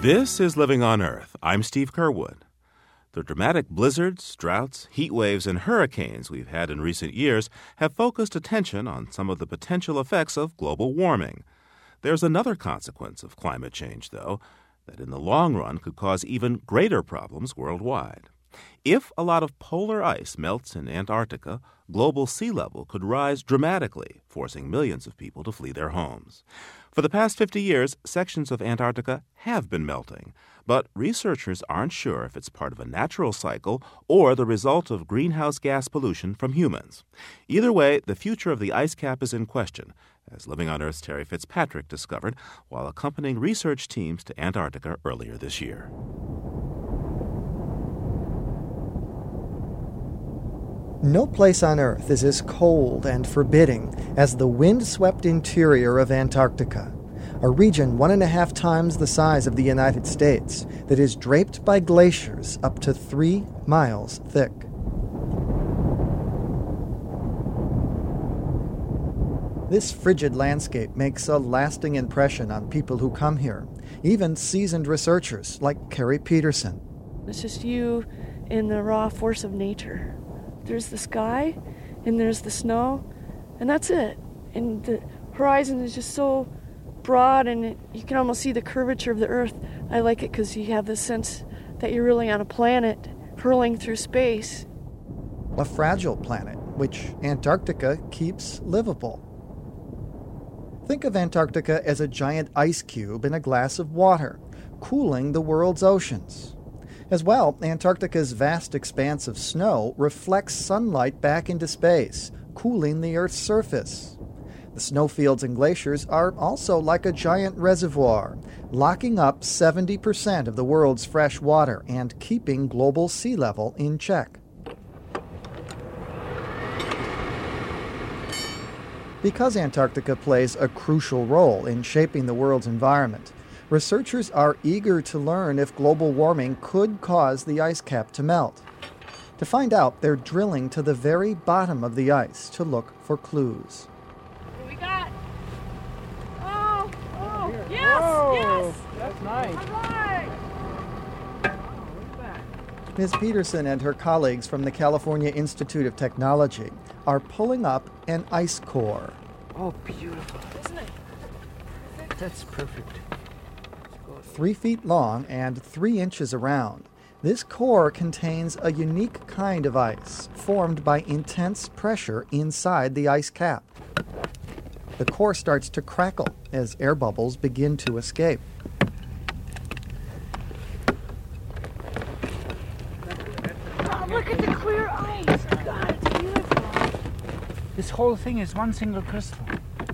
This is Living on Earth. I'm Steve Curwood. The dramatic blizzards, droughts, heat waves, and hurricanes we've had in recent years have focused attention on some of the potential effects of global warming. There's another consequence of climate change, though, that in the long run could cause even greater problems worldwide. If a lot of polar ice melts in Antarctica, global sea level could rise dramatically, forcing millions of people to flee their homes. For the past 50 years, sections of Antarctica have been melting, but researchers aren't sure if it's part of a natural cycle or the result of greenhouse gas pollution from humans. Either way, the future of the ice cap is in question, as Living on Earth's Terry Fitzpatrick discovered while accompanying research teams to Antarctica earlier this year. No place on Earth is as cold and forbidding as the wind-swept interior of Antarctica, a region 1.5 times the size of the United States that is draped by glaciers up to 3 miles thick. This frigid landscape makes a lasting impression on people who come here, even seasoned researchers like Carrie Peterson. It's just you in the raw force of nature. There's the sky, and there's the snow, and that's it. And the horizon is just so broad, and you can almost see the curvature of the Earth. I like it because you have this sense that you're really on a planet hurling through space. A fragile planet, which Antarctica keeps livable. Think of Antarctica as a giant ice cube in a glass of water, cooling the world's oceans. As well, Antarctica's vast expanse of snow reflects sunlight back into space, cooling the Earth's surface. The snowfields and glaciers are also like a giant reservoir, locking up 70% of the world's fresh water and keeping global sea level in check. Because Antarctica plays a crucial role in shaping the world's environment, researchers are eager to learn if global warming could cause the ice cap to melt. To find out, they're drilling to the very bottom of the ice to look for clues. What we got? Oh, yes, Whoa, yes! That's nice. All right. Ms. Peterson and her colleagues from the California Institute of Technology are pulling up an ice core. Oh, beautiful. Isn't it? That's perfect. 3 feet long and 3 inches around, this core contains a unique kind of ice formed by intense pressure inside the ice cap. The core starts to crackle as air bubbles begin to escape. Oh, look at the clear ice. God, it's beautiful. This whole thing is one single crystal.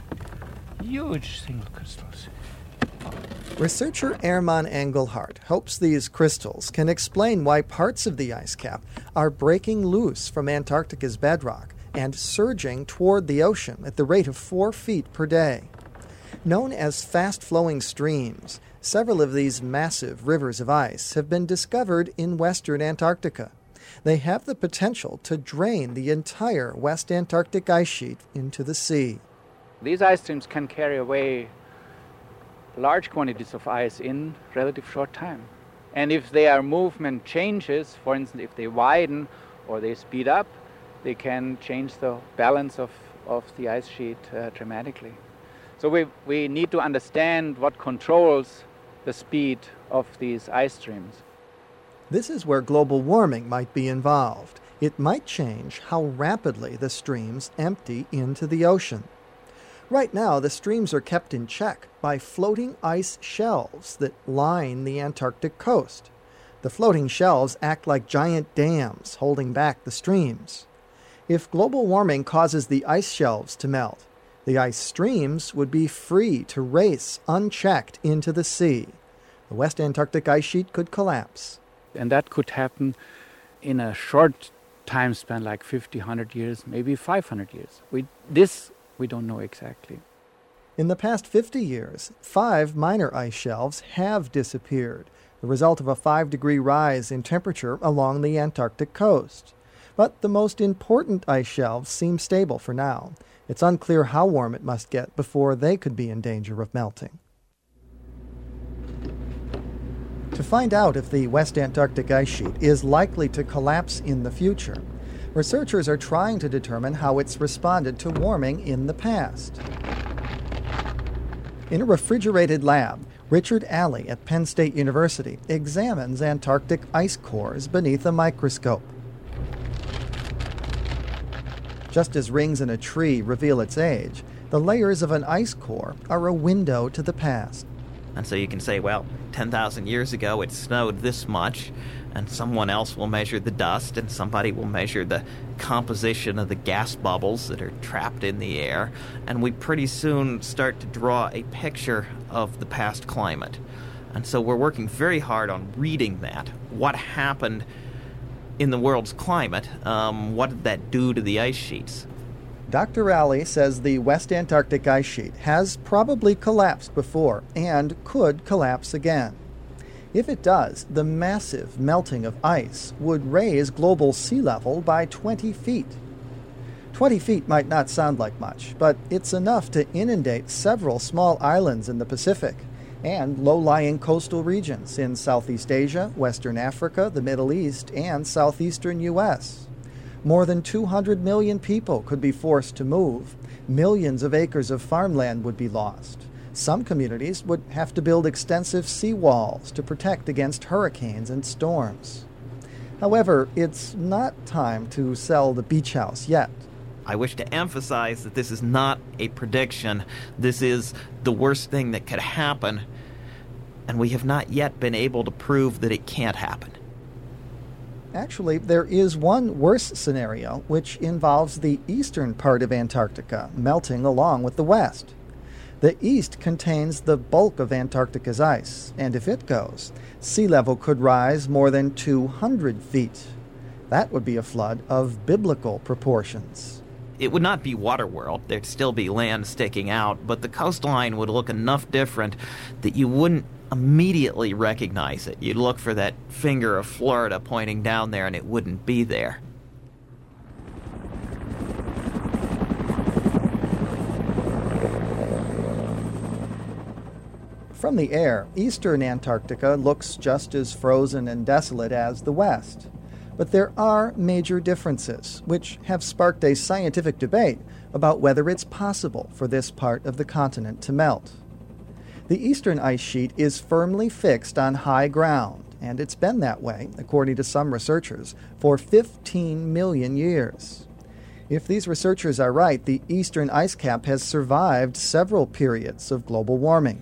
Huge single crystals. Researcher Ehrman Engelhardt hopes these crystals can explain why parts of the ice cap are breaking loose from Antarctica's bedrock and surging toward the ocean at the rate of 4 feet per day. Known as fast-flowing streams, several of these massive rivers of ice have been discovered in western Antarctica. They have the potential to drain the entire West Antarctic ice sheet into the sea. These ice streams can carry away large quantities of ice in relative short time. And if their movement changes, for instance, if they widen or they speed up, they can change the balance of the ice sheet dramatically. So we need to understand what controls the speed of these ice streams. This is where global warming might be involved. It might change how rapidly the streams empty into the ocean. Right now, the streams are kept in check by floating ice shelves that line the Antarctic coast. The floating shelves act like giant dams holding back the streams. If global warming causes the ice shelves to melt, the ice streams would be free to race unchecked into the sea. The West Antarctic ice sheet could collapse. And that could happen in a short time span, like 50, 100 years, maybe 500 years. We don't know exactly. In the past 50 years, 5 minor ice shelves have disappeared, the result of a 5-degree rise in temperature along the Antarctic coast. But the most important ice shelves seem stable for now. It's unclear how warm it must get before they could be in danger of melting. To find out if the West Antarctic ice sheet is likely to collapse in the future, researchers are trying to determine how it's responded to warming in the past. In a refrigerated lab, Richard Alley at Penn State University examines Antarctic ice cores beneath a microscope. Just as rings in a tree reveal its age, the layers of an ice core are a window to the past. And so you can say, well, 10,000 years ago it snowed this much, and someone else will measure the dust, and somebody will measure the composition of the gas bubbles that are trapped in the air, and we pretty soon start to draw a picture of the past climate. And so we're working very hard on reading that. What happened in the world's climate? What did that do to the ice sheets? Dr. Alley says the West Antarctic ice sheet has probably collapsed before and could collapse again. If it does, the massive melting of ice would raise global sea level by 20 feet. 20 feet might not sound like much, but it's enough to inundate several small islands in the Pacific and low-lying coastal regions in Southeast Asia, Western Africa, the Middle East, and southeastern U.S. More than 200 million people could be forced to move. Millions of acres of farmland would be lost. Some communities would have to build extensive seawalls to protect against hurricanes and storms. However, it's not time to sell the beach house yet. I wish to emphasize that this is not a prediction. This is the worst thing that could happen, and we have not yet been able to prove that it can't happen. Actually, there is one worse scenario, which involves the eastern part of Antarctica melting along with the west. The east contains the bulk of Antarctica's ice, and if it goes, sea level could rise more than 200 feet. That would be a flood of biblical proportions. It would not be Waterworld. There'd still be land sticking out, but the coastline would look enough different that you wouldn't immediately recognize it. You'd look for that finger of Florida pointing down there, and it wouldn't be there. From the air, eastern Antarctica looks just as frozen and desolate as the west. But there are major differences, which have sparked a scientific debate about whether it's possible for this part of the continent to melt. The eastern ice sheet is firmly fixed on high ground, and it's been that way, according to some researchers, for 15 million years. If these researchers are right, the eastern ice cap has survived several periods of global warming.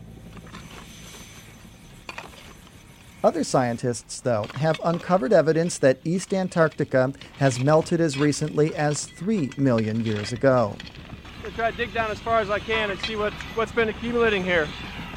Other scientists, though, have uncovered evidence that East Antarctica has melted as recently as 3 million years ago. I'm going to try to dig down as far as I can and see what's been accumulating here.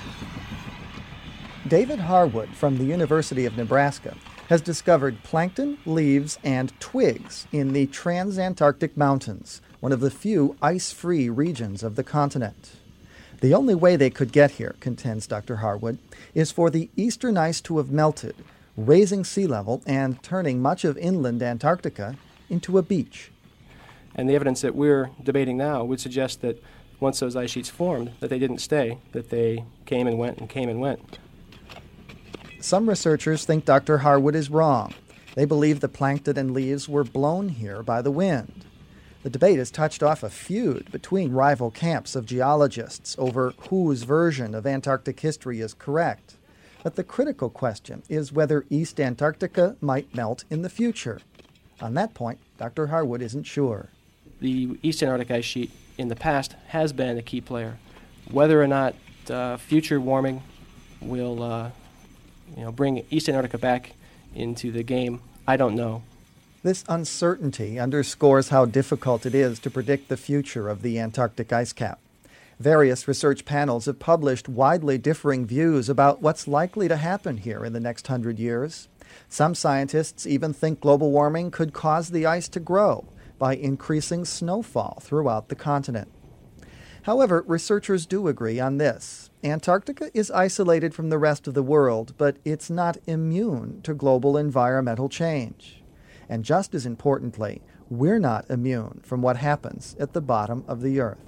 David Harwood from the University of Nebraska has discovered plankton, leaves, and twigs in the Transantarctic Mountains, one of the few ice-free regions of the continent. The only way they could get here, contends Dr. Harwood, is for the eastern ice to have melted, raising sea level and turning much of inland Antarctica into a beach. And the evidence that we're debating now would suggest that once those ice sheets formed, that they didn't stay, that they came and went and came and went. Some researchers think Dr. Harwood is wrong. They believe the plankton and leaves were blown here by the wind. The debate has touched off a feud between rival camps of geologists over whose version of Antarctic history is correct. But the critical question is whether East Antarctica might melt in the future. On that point, Dr. Harwood isn't sure. The East Antarctic ice sheet in the past has been a key player. Whether or not future warming will bring East Antarctica back into the game, I don't know. This uncertainty underscores how difficult it is to predict the future of the Antarctic ice cap. Various research panels have published widely differing views about what's likely to happen here in the next 100 years. Some scientists even think global warming could cause the ice to grow by increasing snowfall throughout the continent. However, researchers do agree on this. Antarctica is isolated from the rest of the world, but it's not immune to global environmental change. And just as importantly, we're not immune from what happens at the bottom of the Earth.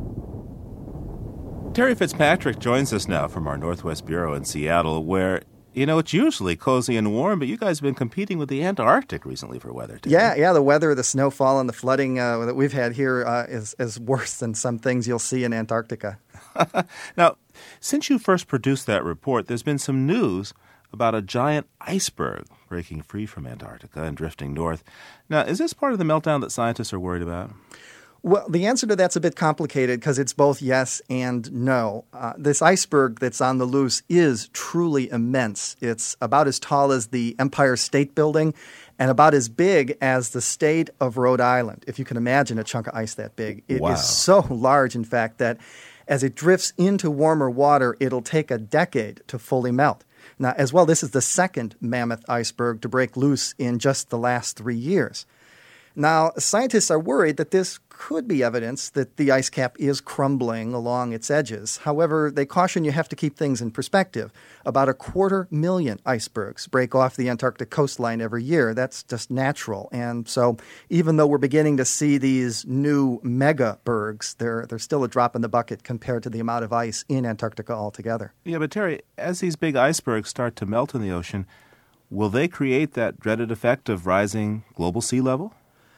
Terry Fitzpatrick joins us now from our Northwest Bureau in Seattle, where You know, it's usually cozy and warm, but you guys have been competing with the Antarctic recently for weather, too. Yeah, the weather, the snowfall, and the flooding that we've had here is worse than some things you'll see in Antarctica. Now, since you first produced that report, there's been some news about a giant iceberg breaking free from Antarctica and drifting north. Now, is this part of the meltdown that scientists are worried about? Well, the answer to that's a bit complicated because it's both yes and no. This iceberg that's on the loose is truly immense. It's about as tall as the Empire State Building and about as big as the state of Rhode Island, if you can imagine a chunk of ice that big. It is so large, in fact, that as it drifts into warmer water, it'll take a decade to fully melt. Now, as well, this is the second mammoth iceberg to break loose in just the last 3 years. Now, scientists are worried that this could be evidence that the ice cap is crumbling along its edges. However, they caution you have to keep things in perspective. About 250,000 icebergs break off the Antarctic coastline every year. That's just natural. And so even though we're beginning to see these new megabergs, they're still a drop in the bucket compared to the amount of ice in Antarctica altogether. Yeah, but Terry, as these big icebergs start to melt in the ocean, will they create that dreaded effect of rising global sea level?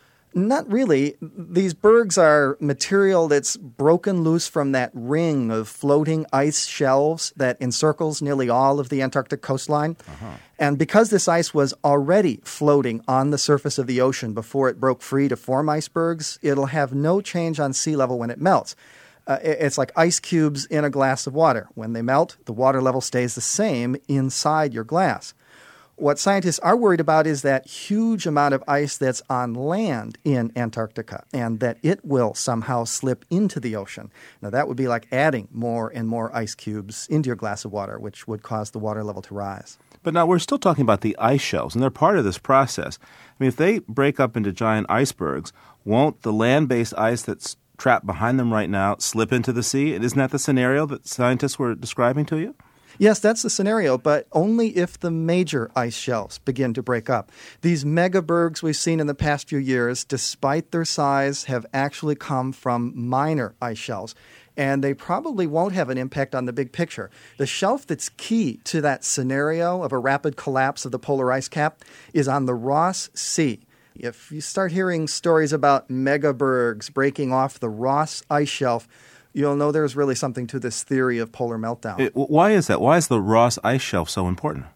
Not really. These bergs are material that's broken loose from that ring of floating ice shelves that encircles nearly all of the Antarctic coastline. And because this ice was already floating on the surface of the ocean before it broke free to form icebergs, it'll have no change on sea level when it melts. It's like ice cubes in a glass of water. When they melt, the water level stays the same inside your glass. What scientists are worried about is that huge amount of ice that's on land in Antarctica and that it will somehow slip into the ocean. Now, that would be like adding more and more ice cubes into your glass of water, which would cause the water level to rise. But now we're still talking about the ice shelves, and they're part of this process. I mean, if they break up into giant icebergs, won't the land-based ice that's trapped behind them right now slip into the sea? And isn't that the scenario that scientists were describing to you? Yes, that's the scenario, but only if the major ice shelves begin to break up. These megabergs we've seen in the past few years, despite their size, have actually come from minor ice shelves, and they probably won't have an impact on the big picture. The shelf that's key to that scenario of a rapid collapse of the polar ice cap is on the Ross Sea. If you start hearing stories about megabergs breaking off the Ross ice shelf, you'll know there's really something to this theory of polar meltdown. Why is that? Why is the Ross ice shelf so important?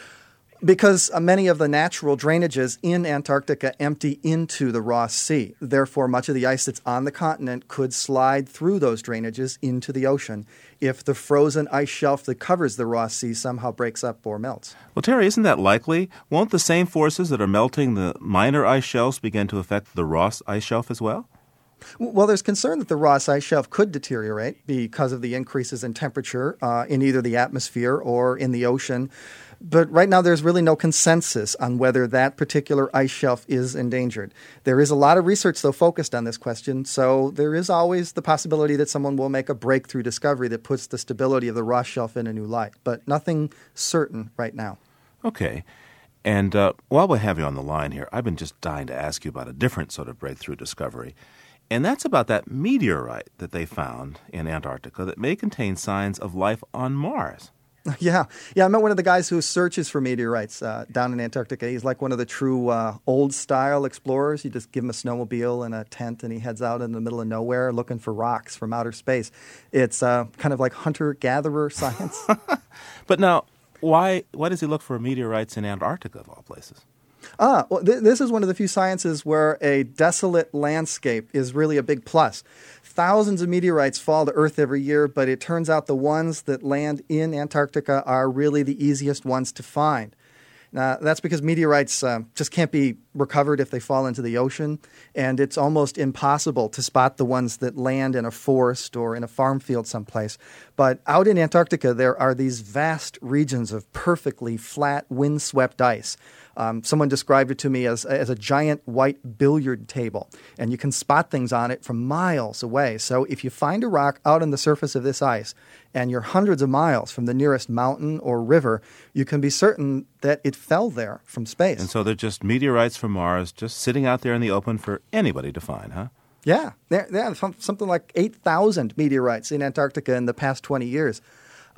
Because many of the natural drainages in Antarctica empty into the Ross Sea. Therefore, much of the ice that's on the continent could slide through those drainages into the ocean if the frozen ice shelf that covers the Ross Sea somehow breaks up or melts. Well, Terry, isn't that likely? Won't the same forces that are melting the minor ice shelves begin to affect the Ross ice shelf as well? Well, there's concern that the Ross ice shelf could deteriorate because of the increases in temperature in either the atmosphere or in the ocean. But right now, there's really no consensus on whether that particular ice shelf is endangered. There is a lot of research, though, focused on this question, so there is always the possibility that someone will make a breakthrough discovery that puts the stability of the Ross shelf in a new light, but nothing certain right now. Okay. And while we have you on the line here, I've been just dying to ask you about a different sort of breakthrough discovery. And that's about that meteorite that they found in Antarctica that may contain signs of life on Mars. Yeah, I met one of the guys who searches for meteorites down in Antarctica. He's like one of the true old-style explorers. You just give him a snowmobile and a tent, and he heads out in the middle of nowhere looking for rocks from outer space. It's kind of like hunter-gatherer science. But now, why does he look for meteorites in Antarctica, of all places? Well, this is one of the few sciences where a desolate landscape is really a big plus. Thousands of meteorites fall to Earth every year, but it turns out the ones that land in Antarctica are really the easiest ones to find. Now, that's because meteorites just can't be recovered if they fall into the ocean, and it's almost impossible to spot the ones that land in a forest or in a farm field someplace. But out in Antarctica, there are these vast regions of perfectly flat, windswept ice. Someone described it to me as a giant white billiard table, and you can spot things on it from miles away. So if you find a rock out on the surface of this ice, and you're hundreds of miles from the nearest mountain or river, you can be certain that it fell there from space. And so they're just meteorites from Mars just sitting out there in the open for anybody to find, huh? Yeah, something like 8,000 meteorites in Antarctica in the past 20 years.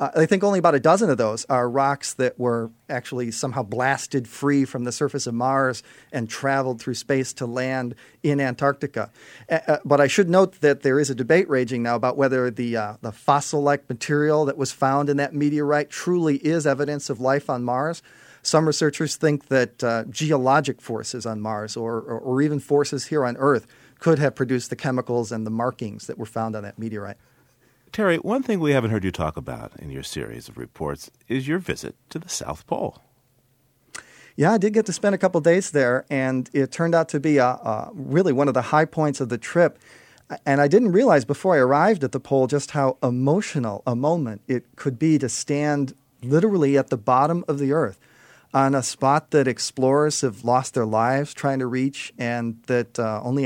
I think only about a dozen of those are rocks that were actually somehow blasted free from the surface of Mars and traveled through space to land in Antarctica. But I should note that there is a debate raging now about whether the fossil-like material that was found in that meteorite truly is evidence of life on Mars. Some researchers think that geologic forces on Mars or even forces here on Earth could have produced the chemicals and the markings that were found on that meteorite. Terry, one thing we haven't heard you talk about in your series of reports is your visit to the South Pole. Yeah, I did get to spend a couple days there, and it turned out to be really one of the high points of the trip. And I didn't realize before I arrived at the pole just how emotional a moment it could be to stand literally at the bottom of the Earth on a spot that explorers have lost their lives trying to reach, and that only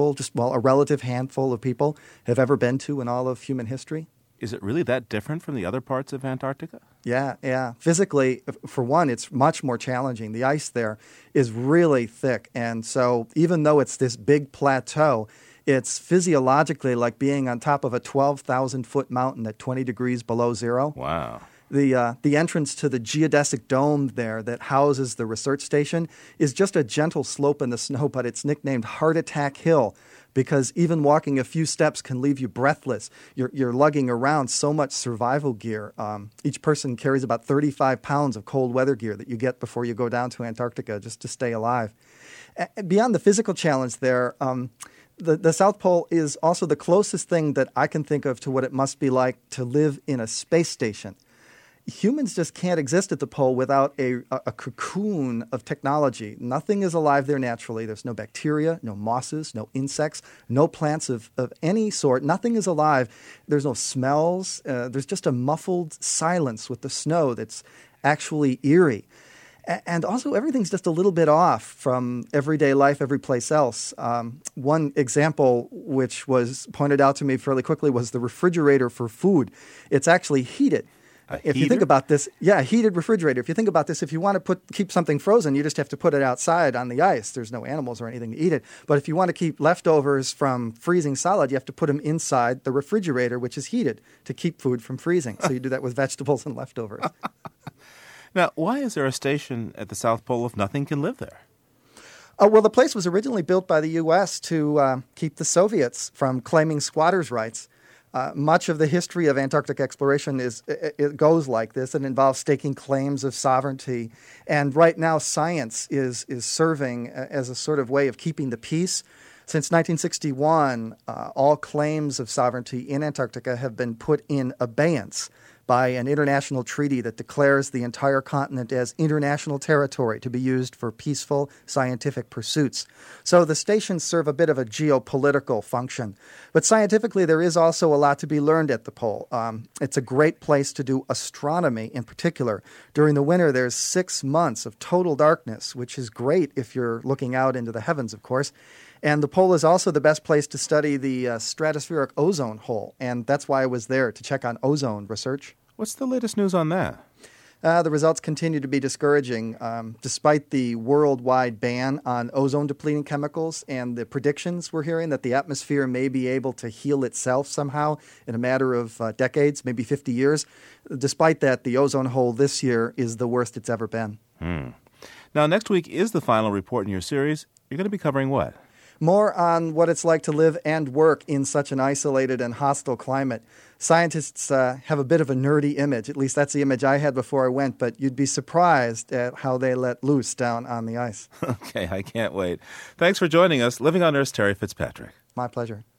a relative handful of people have ever been to in all of human history. Is it really that different from the other parts of Antarctica? Yeah. Physically, for one, it's much more challenging. The ice there is really thick, and so even though it's this big plateau, it's physiologically like being on top of a 12,000-foot mountain at 20 degrees below zero. Wow. The entrance to the geodesic dome there that houses the research station is just a gentle slope in the snow, but it's nicknamed Heart Attack Hill because even walking a few steps can leave you breathless. You're lugging around so much survival gear. Each person carries about 35 pounds of cold weather gear that you get before you go down to Antarctica just to stay alive. Beyond the physical challenge there, the South Pole is also the closest thing that I can think of to what it must be like to live in a space station. Humans just can't exist at the pole without a cocoon of technology. Nothing is alive there naturally. There's no bacteria, no mosses, no insects, no plants of any sort. Nothing is alive. There's no smells. There's just a muffled silence with the snow that's actually eerie. And also everything's just a little bit off from everyday life every place else. One example which was pointed out to me fairly quickly was the refrigerator for food. It's actually heated. If you think about this, a heated refrigerator. If you think about this, if you want to keep something frozen, you just have to put it outside on the ice. There's no animals or anything to eat it. But if you want to keep leftovers from freezing solid, you have to put them inside the refrigerator, which is heated to keep food from freezing. So you do that with vegetables and leftovers. Now, why is there a station at the South Pole if nothing can live there? Well, the place was originally built by the U.S. to keep the Soviets from claiming squatters' rights. Much of the history of Antarctic exploration it goes like this. It involves staking claims of sovereignty. And right now, science is serving as a sort of way of keeping the peace. Since 1961, all claims of sovereignty in Antarctica have been put in abeyance by an international treaty that declares the entire continent as international territory to be used for peaceful scientific pursuits. So the stations serve a bit of a geopolitical function. But scientifically, there is also a lot to be learned at the pole. It's a great place to do astronomy in particular. During the winter, there's 6 months of total darkness, which is great if you're looking out into the heavens, of course. And the pole is also the best place to study the stratospheric ozone hole, and that's why I was there, to check on ozone research. What's the latest news on that? The results continue to be discouraging. Despite the worldwide ban on ozone-depleting chemicals and the predictions we're hearing that the atmosphere may be able to heal itself somehow in a matter of decades, maybe 50 years, despite that, the ozone hole this year is the worst it's ever been. Now, next week is the final report in your series. You're going to be covering what? More on what it's like to live and work in such an isolated and hostile climate. Scientists have a bit of a nerdy image. At least that's the image I had before I went, but you'd be surprised at how they let loose down on the ice. Okay, I can't wait. Thanks for joining us. Living on Earth's Terry Fitzpatrick. My pleasure.